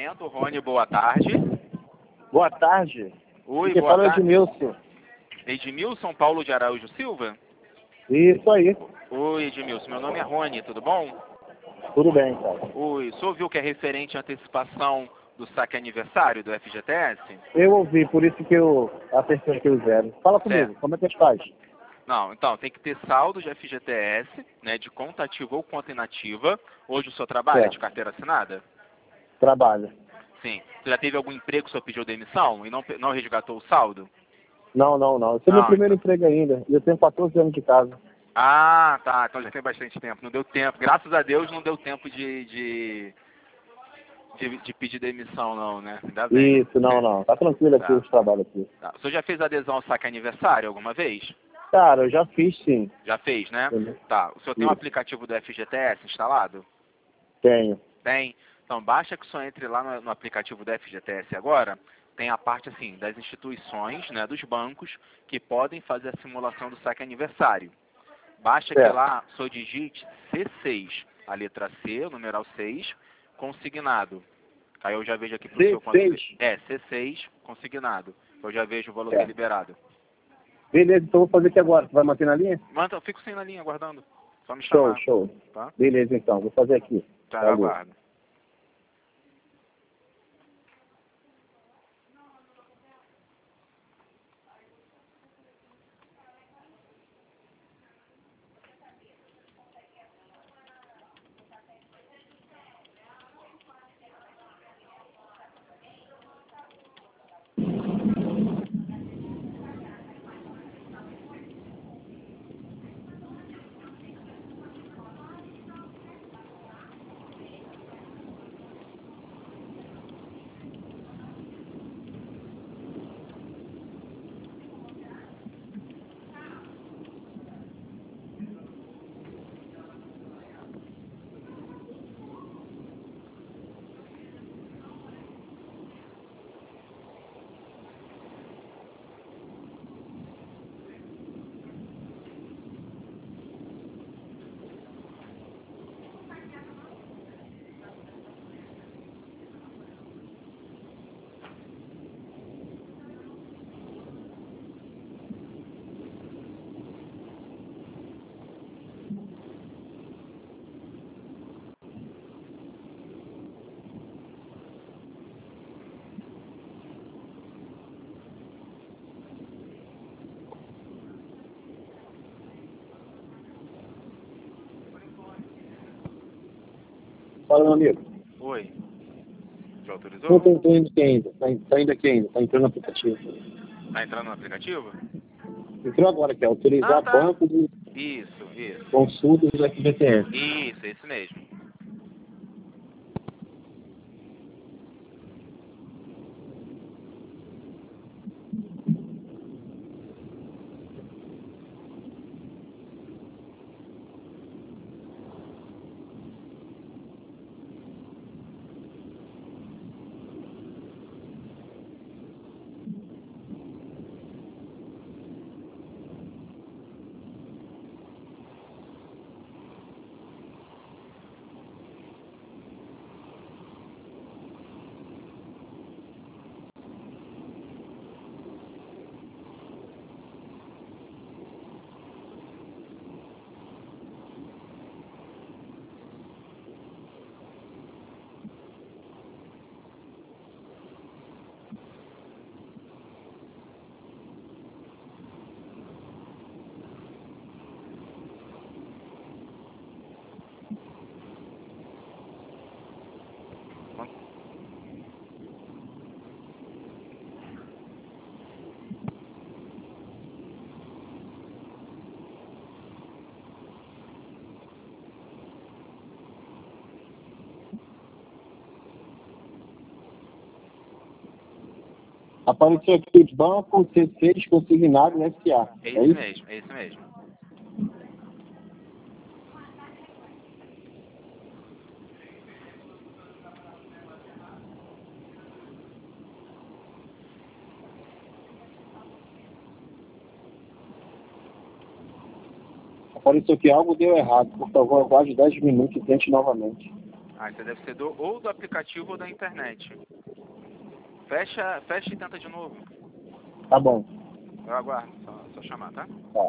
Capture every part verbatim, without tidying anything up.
atendimento. Rony, boa tarde. Boa tarde. Oi, Quem boa fala é tarde. Edmilson. Edmilson Paulo de Araújo Silva? Isso aí. Oi, Edmilson. Meu nome é Rony, tudo bom? Tudo bem, cara. Oi, o senhor viu que é referente à antecipação do saque aniversário do F G T S? Eu ouvi, por isso que eu apertei aqui o zero. Fala comigo, Certo. como é que a gente faz? Não, então, tem que ter saldo de F G T S, né, de conta ativa ou conta inativa. Hoje o senhor trabalha Certo. de carteira assinada? Trabalho. Sim. Você já teve algum emprego que o senhor pediu demissão e não, pe- não resgatou o saldo? Não, não, não. Esse é meu Não, primeiro então. emprego ainda. E eu tenho quatorze anos de casa. Ah, tá. Então já tem bastante tempo. Não deu tempo. Graças a Deus não deu tempo de, de, de, de pedir demissão, não, né? Ainda bem. Isso, não, não. Tá tranquilo aqui Tá, os trabalhos aqui. tá. O senhor já fez adesão ao saque aniversário alguma vez? Cara, eu já fiz sim. Já fez, né? Entendeu? Tá. O senhor tem um Isso. aplicativo do F G T S instalado? Tenho. Tem. Então, basta que o senhor entre lá no, no aplicativo do F G T S agora. Tem a parte, assim, das instituições, né, dos bancos, que podem fazer a simulação do saque aniversário. Basta que Certo. lá o senhor digite C seis, a letra C, o numeral seis, consignado. Aí eu já vejo aqui para o senhor quanto... C seis? É, C seis, consignado. Eu já vejo o valor que é Certo. liberado. Beleza, então eu vou fazer aqui agora. Você vai manter na linha? Manda, eu fico sem na linha, aguardando. Só me Show, chamar, show. tá? Beleza, então. Vou fazer aqui. Tá, eu Valeu. aguardo. Fala, meu amigo. Oi. Já autorizou? Não, tô, tô indo aqui ainda. Tá, in- tá indo aqui ainda. Tá entrando no aplicativo. Tá entrando no aplicativo? Entrou agora aqui, Ah, autorizar tá. banco de Isso, isso. consultas do F G T S. Isso, esse mesmo. Apareceu aqui banco C seis consignado no S A. É É isso isso? mesmo, é isso mesmo. Apareceu que algo deu errado. Por favor, aguarde dez minutos e tente novamente. Ah, você deve ser do, ou do aplicativo ou da internet. Fecha, fecha e tenta de novo. Tá bom. Eu aguardo, só, só chamar, tá? Tá.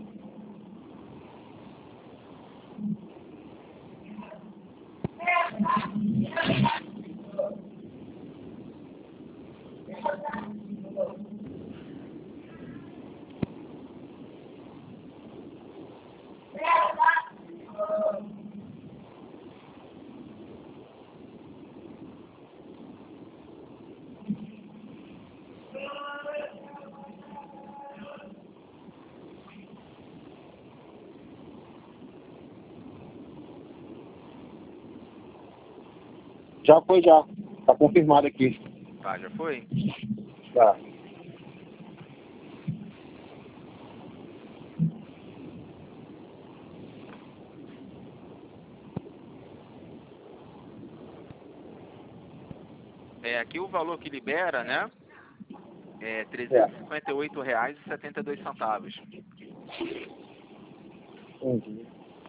Já foi, já. Tá confirmado aqui. Tá, já foi? Tá. É, aqui o valor que libera, né? É trezentos e cinquenta e oito reais e setenta e dois centavos. Entendi.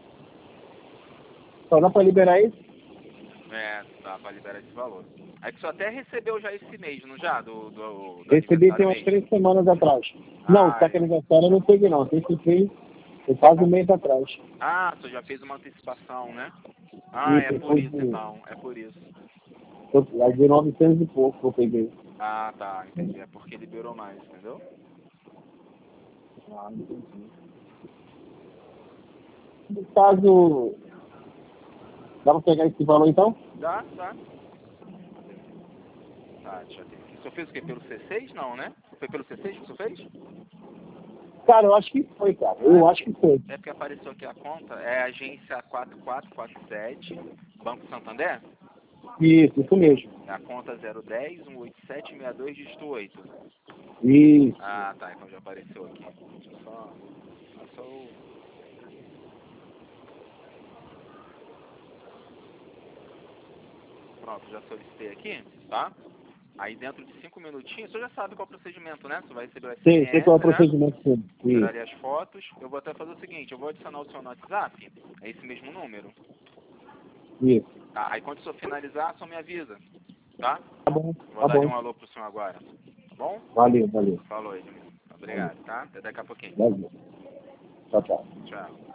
Só dá pra liberar isso? É, tá, pra liberar esse valor. Aí que você até recebeu já esse mês, não já? Do, do, do Recebi tem aniversário umas mês? três semanas atrás. Não, Ah, saque aniversário eu não peguei não. Esse fez quase um mês atrás. ah, você já fez uma antecipação, né? Ah, é Isso, por foi isso de, então, é por isso. foi de novecentos e pouco que eu peguei. Ah, tá, entendi. É porque liberou mais, entendeu? Ah, entendi. No caso, dá pra pegar esse valor então? Dá, dá. Tá, deixa eu ver aqui. O senhor fez o quê? Pelo C seis? Não, né? Foi pelo C seis que o senhor fez? Cara, eu acho que foi, cara. Eu acho que foi. É porque apareceu aqui a conta, é a agência quatro quatro quatro sete, Banco Santander? Isso, isso mesmo. É a conta zero um zero, um oito sete seis dois, dígito oito. Isso. Ah, tá, então já apareceu aqui. Deixa eu só... só o... Pronto, já solicitei aqui, tá? Aí dentro de cinco minutinhos, você já sabe qual é o procedimento, né? Você vai receber o S M S, Sei, sei qual é o né? procedimento sim. Tirar Isso. ali as fotos. Eu vou até fazer o seguinte, eu vou adicionar o seu no WhatsApp, é esse mesmo número. Isso. Tá, aí quando o senhor finalizar, só me avisa, tá? Tá bom, Vou tá dar ali bom. um alô pro senhor agora, tá bom? Valeu, valeu. Falou, Edmilson. Obrigado, tá? Até daqui a pouquinho. Valeu. Tchau, tchau. Tchau.